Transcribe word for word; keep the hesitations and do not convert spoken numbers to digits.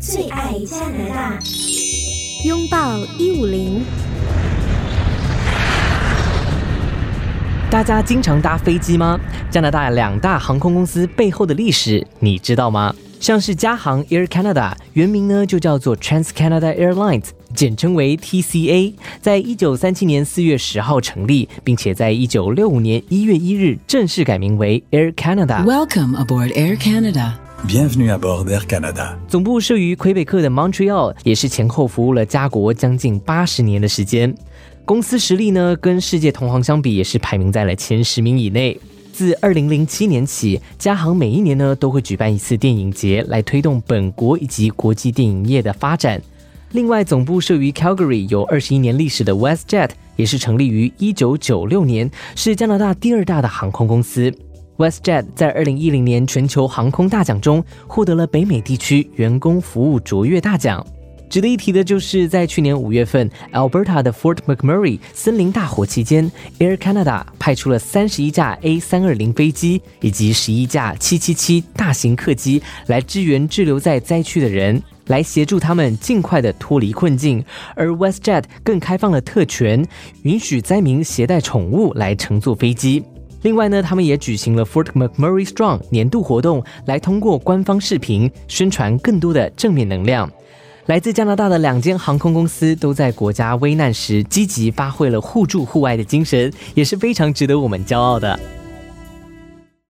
最爱加拿大， 拥抱一五零。 大家经常搭飞机吗？加拿大两大航空公司背后的历史你知道吗？像是加航 Air Canada， 原名呢就叫做 Trans-Canada Airlines， 简称为 T C A， 在一九三七年四月十号成立，并且在一九六五年一月一日正式改名为 Air Canada。Welcome aboard Air Canada。Bienvenue à bord d'Air Canada。 总部设于魁北克的 Montreal， 也是前后服务了家国将近八十年的时间。公司实力呢，跟世界同行相比，也是排名在了前十名以内。自二零零七年起，加航每一年呢都会举办一次电影节，来推动本国以及国际电影业的发展。另外，总部设于 Calgary 有二十一年历史的 WestJet， 也是成立于一九九六年，是加拿大第二大的航空公司。WestJet 在二零一零年全球航空大奖中获得了北美地区员工服务卓越大奖。值得一提的就是在去年五月份 Alberta 的 Fort McMurray 森林大火期间， Air Canada 派出了三十一架 A 三二零 飞机以及十一架七七七大型客机来支援滞留在灾区的人，来协助他们尽快的脱离困境。而 WestJet 更开放了特权，允许灾民携带宠物来乘坐飞机。另外呢，他们也举行了 Fort McMurray Strong 年度活动，来通过官方视频宣传更多的正面能量。来自加拿大的两间航空公司都在国家危难时积极发挥了互助互爱的精神，也是非常值得我们骄傲的。